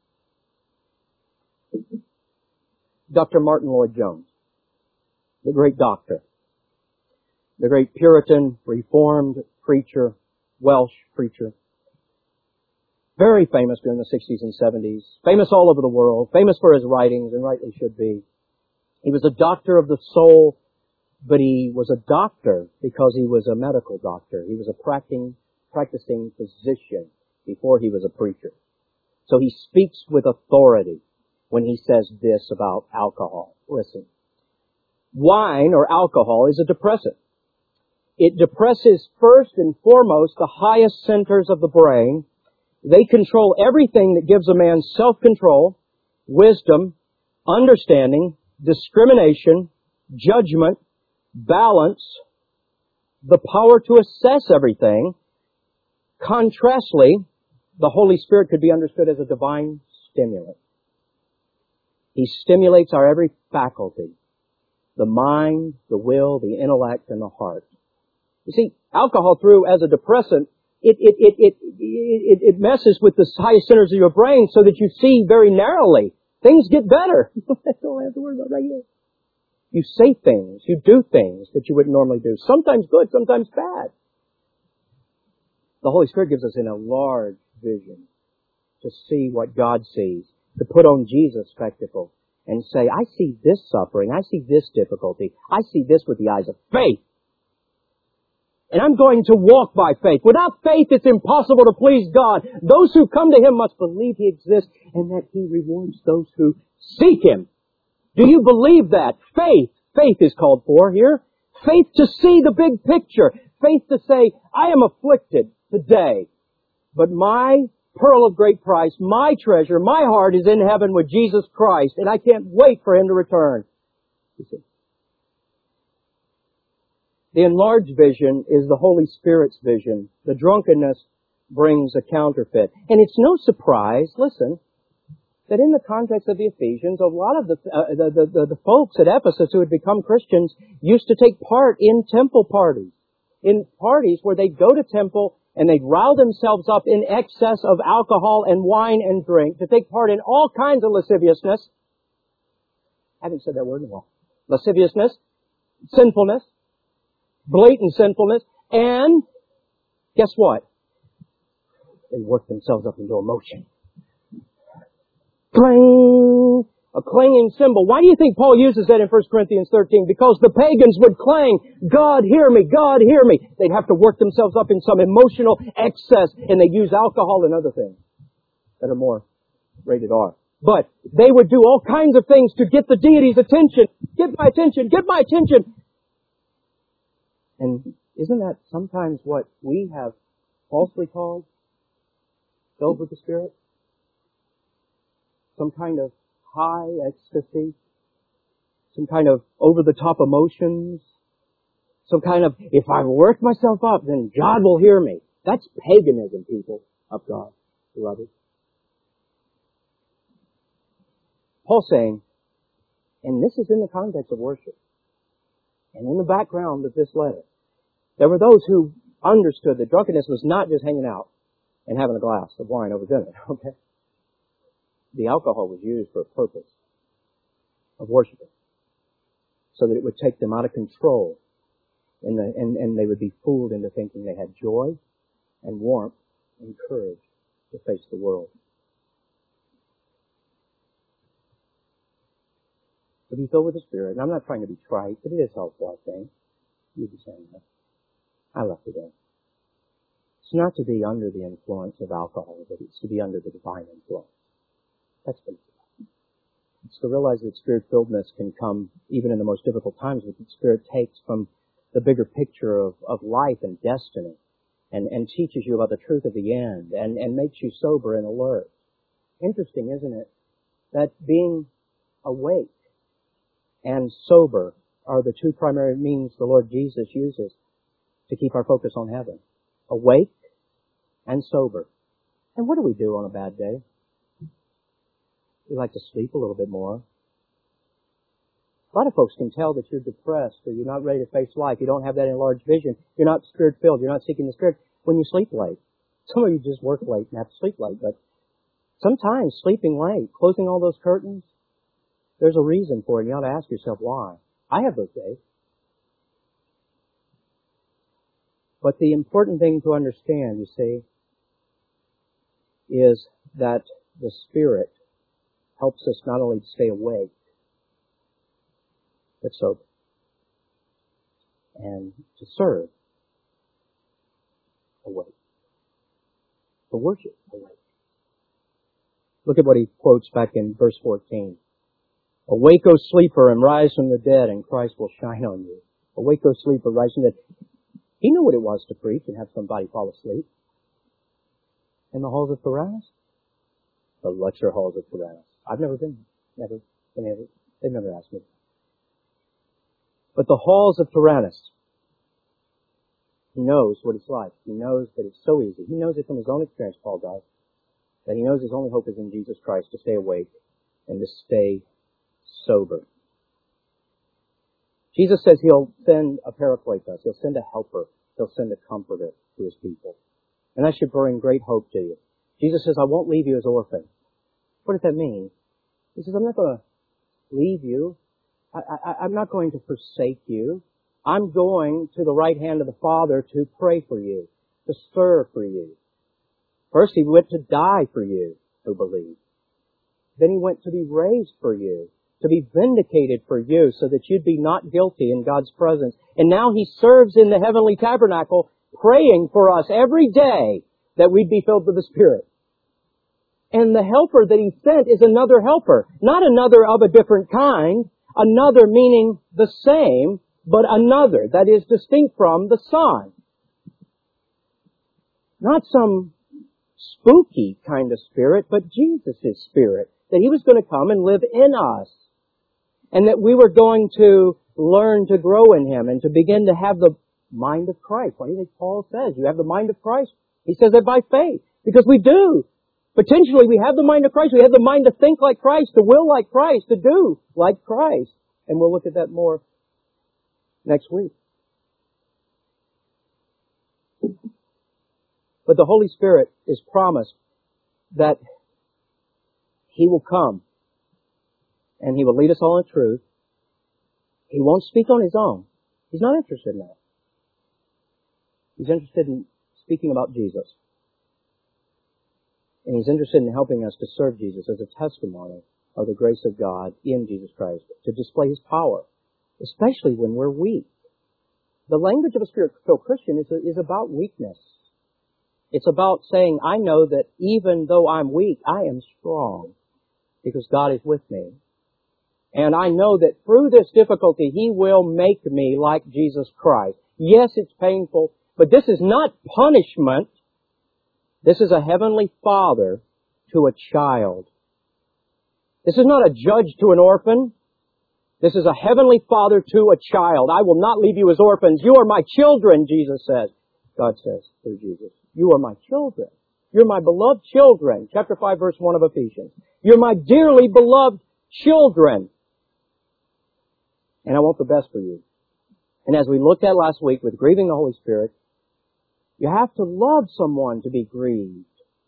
Doctor Martin Lloyd-Jones, the great doctor, the great Puritan, Reformed preacher, Welsh preacher, very famous during the sixties and seventies, famous all over the world, famous for his writings, and rightly should be. He was a doctor of the soul, but he was a doctor because he was a medical doctor. He was a practicing, practicing physician before he was a preacher. So he speaks with authority. when he says this about alcohol. Listen. Wine or alcohol is a depressant. It depresses first and foremost the highest centers of the brain. They control everything that gives a man self-control, wisdom, understanding, discrimination, judgment, balance, the power to assess everything. Contrastly, the Holy Spirit could be understood as a divine stimulant. He stimulates our every faculty, the mind, the will, the intellect, and the heart. You see, alcohol through as a depressant, it, it, it, it, it, it messes with the highest centers of your brain so that you see very narrowly. Things get better. That's all I have to worry about right here. You say things, you do things that you wouldn't normally do. Sometimes good, sometimes bad. The Holy Spirit gives us an enlarged vision to see what God sees, to put on Jesus' spectacle and say, I see this suffering, I see this difficulty, I see this with the eyes of faith. And I'm going to walk by faith. Without faith, it's impossible to please God. Those who come to Him must believe He exists and that He rewards those who seek Him. Do you believe that? Faith. Faith is called for here. Faith to see the big picture. Faith to say, I am afflicted today, but my pearl of great price, my treasure, my heart is in heaven with Jesus Christ, and I can't wait for Him to return. You see. The enlarged vision is the Holy Spirit's vision. The drunkenness brings a counterfeit. And it's no surprise, listen, that in the context of the Ephesians, a lot of the, uh, the, the, the, the folks at Ephesus who had become Christians used to take part in temple parties. In parties where they'd go to temple and they'd rile themselves up in excess of alcohol and wine and drink to take part in all kinds of lasciviousness. I haven't said that word in a while. Lasciviousness, sinfulness, blatant sinfulness, and guess what? They work themselves up into emotion. Clang! A clanging cymbal. Why do you think Paul uses that in First Corinthians thirteen? Because the pagans would clang, God hear me, God hear me. They'd have to work themselves up in some emotional excess, and they'd use alcohol and other things that are more rated R. But they would do all kinds of things to get the deity's attention. Get my attention, get my attention. And isn't that sometimes what we have falsely called filled with the Spirit? Some kind of high ecstasy, some kind of over-the-top emotions, some kind of, if I work myself up, then God will hear me. That's paganism, people of God, beloved. Paul's saying, and this is in the context of worship, and in the background of this letter, there were those who understood that drunkenness was not just hanging out and having a glass of wine over dinner, okay? The alcohol was used for a purpose of worshiping, so that it would take them out of control, and, the, and, and they would be fooled into thinking they had joy and warmth and courage to face the world. To be filled with the Spirit, and I'm not trying to be trite, but it is helpful, I think. You'd be saying that. I left it in. It's not to be under the influence of alcohol, but it's to be under the divine influence. That's what it's about. It's to realize that Spirit-filledness can come even in the most difficult times, but the Spirit takes from the bigger picture of, of life and destiny and, and teaches you about the truth of the end and, and makes you sober and alert. Interesting, isn't it, that being awake and sober are the two primary means the Lord Jesus uses to keep our focus on heaven. Awake and sober. And what do we do on a bad day? We like to sleep a little bit more. A lot of folks can tell that you're depressed or you're not ready to face life. You don't have that enlarged vision. You're not Spirit-filled. You're not seeking the Spirit when you sleep late. Some of you just work late and have to sleep late, but sometimes sleeping late, closing all those curtains, there's a reason for it. You ought to ask yourself why. I have those days. But the important thing to understand, you see, is that the Spirit helps us not only to stay awake, but sober. And to serve awake. To worship awake. Look at what he quotes back in verse fourteen. Awake, O sleeper, and rise from the dead, and Christ will shine on you. Awake, O sleeper, rise from the dead. He knew what it was to preach and have somebody fall asleep. In the halls of Tyrannus? The lecture halls of Tyrannus. I've never been. Never been able. They've never asked me. But the halls of Tyrannus, he knows what it's like. He knows that it's so easy. He knows it from his own experience, Paul does, that he knows his only hope is in Jesus Christ to stay awake and to stay sober. Jesus says he'll send a Parakletos. He'll send a helper. He'll send a comforter to his people. And that should bring great hope to you. Jesus says, I won't leave you as orphans. What does that mean? He says, I'm not going to leave you. I, I, I'm not going to forsake you. I'm going to the right hand of the Father to pray for you, to serve for you. First, he went to die for you who believe. Then he went to be raised for you, to be vindicated for you, so that you'd be not guilty in God's presence. And now he serves in the heavenly tabernacle, praying for us every day that we'd be filled with the Spirit. And the helper that he sent is another helper, not another of a different kind, another meaning the same, but another that is distinct from the Son. Not some spooky kind of spirit, but Jesus' Spirit, that he was going to come and live in us. And that we were going to learn to grow in him and to begin to have the mind of Christ. What do you think Paul says? You have the mind of Christ? He says that by faith. Because we do. Potentially we have the mind of Christ. We have the mind to think like Christ, to will like Christ, to do like Christ. And we'll look at that more next week. But the Holy Spirit is promised that he will come and he will lead us all in truth. He won't speak on his own. He's not interested in that. He's interested in speaking about Jesus. And he's interested in helping us to serve Jesus as a testimony of the grace of God in Jesus Christ, to display his power, especially when we're weak. The language of a Spirit-filled Christian is, is about weakness. It's about saying, I know that even though I'm weak, I am strong because God is with me. And I know that through this difficulty, he will make me like Jesus Christ. Yes, it's painful, but this is not punishment. This is a heavenly father to a child. This is not a judge to an orphan. This is a heavenly father to a child. I will not leave you as orphans. You are my children, Jesus says. God says through Jesus. You are my children. You're my beloved children. Chapter five, verse one of Ephesians. You're my dearly beloved children. And I want the best for you. And as we looked at last week with grieving the Holy Spirit, you have to love someone to be grieved.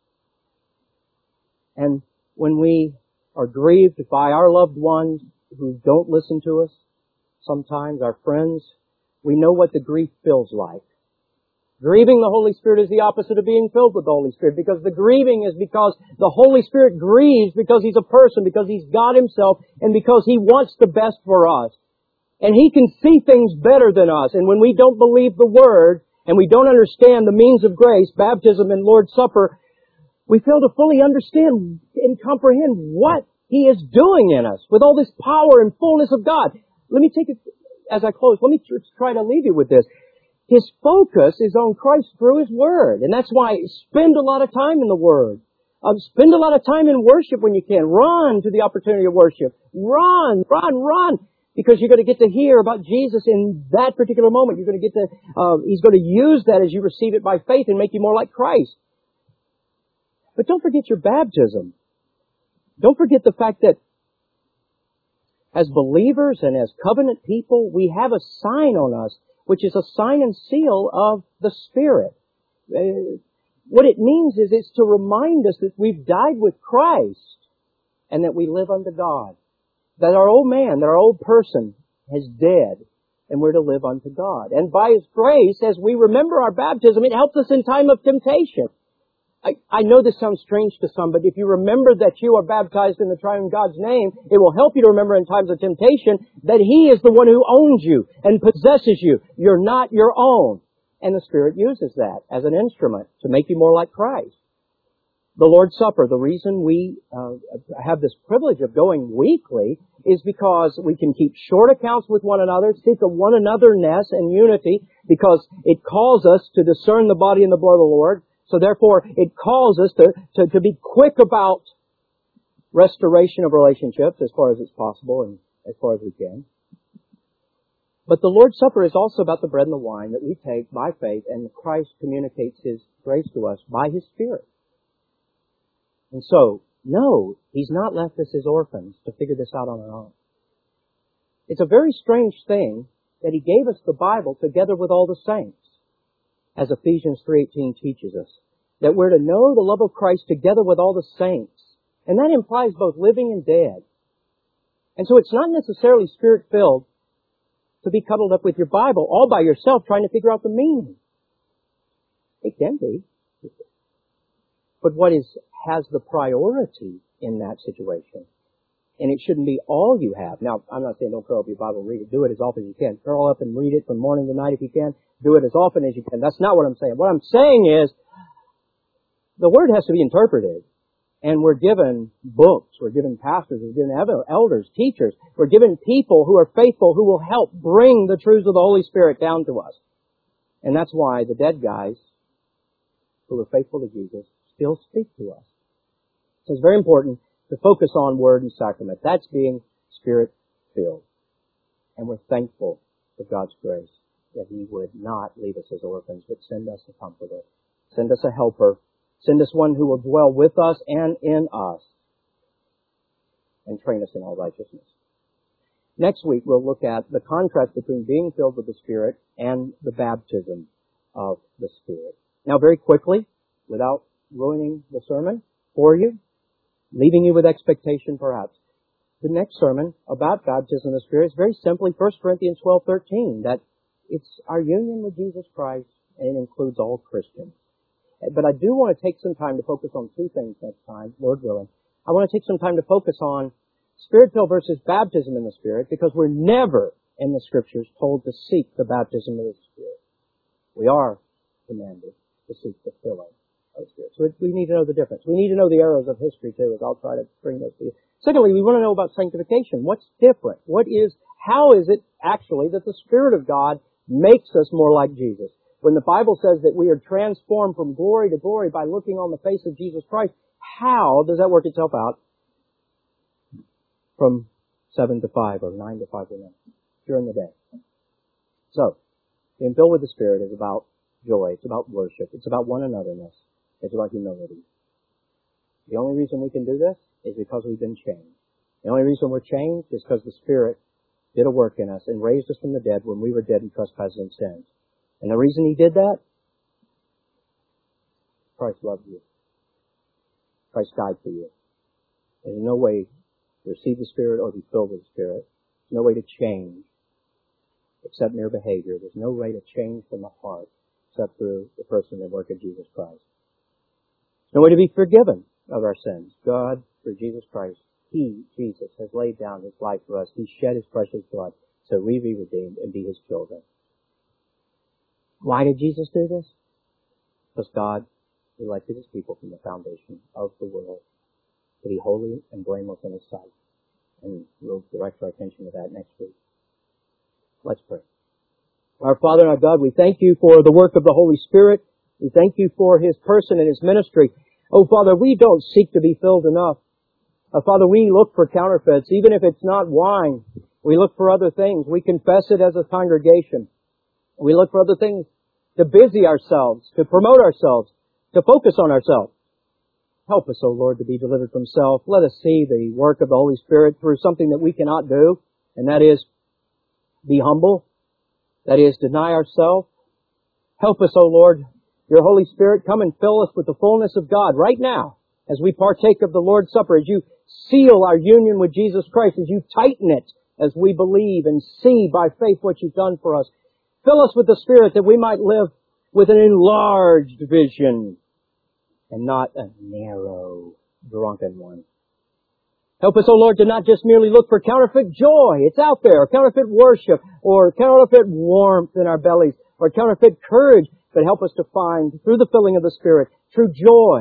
And when we are grieved by our loved ones who don't listen to us, sometimes our friends, we know what the grief feels like. Grieving the Holy Spirit is the opposite of being filled with the Holy Spirit, because the grieving is because the Holy Spirit grieves because he's a person, because he's God himself, and because he wants the best for us. And he can see things better than us. And when we don't believe the Word, and we don't understand the means of grace, baptism and Lord's Supper, we fail to fully understand and comprehend what he is doing in us with all this power and fullness of God. Let me take it, as I close, let me try to leave you with this. His focus is on Christ through his Word. And that's why spend a lot of time in the Word. Uh, spend a lot of time in worship when you can. Run to the opportunity of worship. Run, run, run. Because you're going to get to hear about Jesus in that particular moment. You're going to get to, uh, he's going to use that as you receive it by faith and make you more like Christ. But don't forget your baptism. Don't forget the fact that as believers and as covenant people, we have a sign on us, which is a sign and seal of the Spirit. Uh, what it means is it's to remind us that we've died with Christ and that we live unto God. That our old man, that our old person is dead, and we're to live unto God. And by his grace, as we remember our baptism, it helps us in time of temptation. I, I know this sounds strange to some, but if you remember that you are baptized in the triune God's name, it will help you to remember in times of temptation that he is the one who owns you and possesses you. You're not your own. And the Spirit uses that as an instrument to make you more like Christ. the Lord's Supper. The reason we uh, have this privilege of going weekly is because we can keep short accounts with one another, seek a one anotherness and unity, because it calls us to discern the body and the blood of the Lord. So therefore, it calls us to, to, to be quick about restoration of relationships as far as it's possible and as far as we can. But the Lord's Supper is also about the bread and the wine that we take by faith, and Christ communicates His grace to us by His Spirit. And so, no, He's not left us as orphans to figure this out on our own. It's a very strange thing that He gave us the Bible together with all the saints, as Ephesians three eighteen teaches us, that we're to know the love of Christ together with all the saints. And that implies both living and dead. And so it's not necessarily Spirit-filled to be cuddled up with your Bible all by yourself trying to figure out the meaning. It can be. But what is has the priority in that situation? And it shouldn't be all you have. Now, I'm not saying don't curl up your Bible and read it. Do it as often as you can. Curl up and read it from morning to night if you can. Do it as often as you can. That's not what I'm saying. What I'm saying is the Word has to be interpreted. And we're given books, we're given pastors, we're given elders, teachers, we're given people who are faithful who will help bring the truths of the Holy Spirit down to us. And that's why the dead guys who are faithful to Jesus still speak to us. So it's very important to focus on Word and Sacrament. That's being Spirit-filled. And we're thankful for God's grace that He would not leave us as orphans, but send us a comforter, send us a helper, send us one who will dwell with us and in us and train us in all righteousness. Next week, we'll look at the contrast between being filled with the Spirit and the baptism of the Spirit. Now, very quickly, without ruining the sermon for you, leaving you with expectation perhaps, the next sermon about baptism of the Spirit is very simply First Corinthians twelve thirteen, that it's our union with Jesus Christ and it includes all Christians. But I do want to take some time to focus on two things next time, Lord willing. I want to take some time to focus on Spirit-filled versus baptism in the Spirit, because we're never in the Scriptures told to seek the baptism of the Spirit. We are commanded to seek the filling of the Spirit. So we need to know the difference. We need to know the arrows of history too, as I'll try to bring those to you. Secondly, we want to know about sanctification. What's different? What is, how is it actually that the Spirit of God makes us more like Jesus? When the Bible says that we are transformed from glory to glory by looking on the face of Jesus Christ, how does that work itself out from seven to five or nine to five during the day? So, being filled with the Spirit is about joy. It's about worship. It's about one anotherness. It's about humility. The only reason we can do this is because we've been changed. The only reason we're changed is because the Spirit did a work in us and raised us from the dead when we were dead in trespasses and sins. And the reason He did that? Christ loved you. Christ died for you. There's no way to receive the Spirit or be filled with the Spirit. There's no way to change except mere behavior. There's no way to change from the heart except through the person and work of Jesus Christ. There's no way to be forgiven of our sins. God, through Jesus Christ, He, Jesus, has laid down His life for us. He shed His precious blood so we be redeemed and be His children. Why did Jesus do this? Because God elected His people from the foundation of the world to be holy and blameless in His sight. And we'll direct our attention to that next week. Let's pray. Our Father and our God, we thank You for the work of the Holy Spirit. We thank You for His person and His ministry. Oh, Father, we don't seek to be filled enough. Uh, Father, we look for counterfeits. Even if it's not wine, we look for other things. We confess it as a congregation. We look for other things to busy ourselves, to promote ourselves, to focus on ourselves. Help us, O Lord, to be delivered from self. Let us see the work of the Holy Spirit through something that we cannot do, and that is be humble. That is, deny ourselves. Help us, O Lord, Your Holy Spirit, come and fill us with the fullness of God right now as we partake of the Lord's Supper, as You seal our union with Jesus Christ, as You tighten it, as we believe and see by faith what You've done for us. Fill us with the Spirit that we might live with an enlarged vision and not a narrow, drunken one. Help us, O Lord, to not just merely look for counterfeit joy. It's out there. Counterfeit worship or counterfeit warmth in our bellies or counterfeit courage. But help us to find, through the filling of the Spirit, true joy,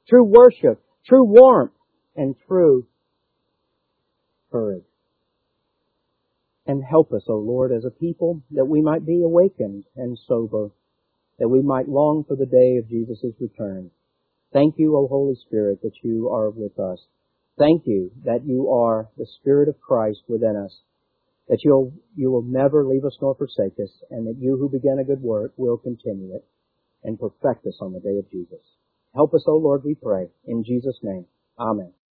true worship, true warmth, and true courage. And help us, O Lord, as a people, that we might be awakened and sober, that we might long for the day of Jesus' return. Thank you, O Holy Spirit, that you are with us. Thank you that you are the Spirit of Christ within us, that you'll, you will never leave us nor forsake us, and that you who began a good work will continue it and perfect us on the day of Jesus. Help us, O Lord, we pray. In Jesus' name, amen.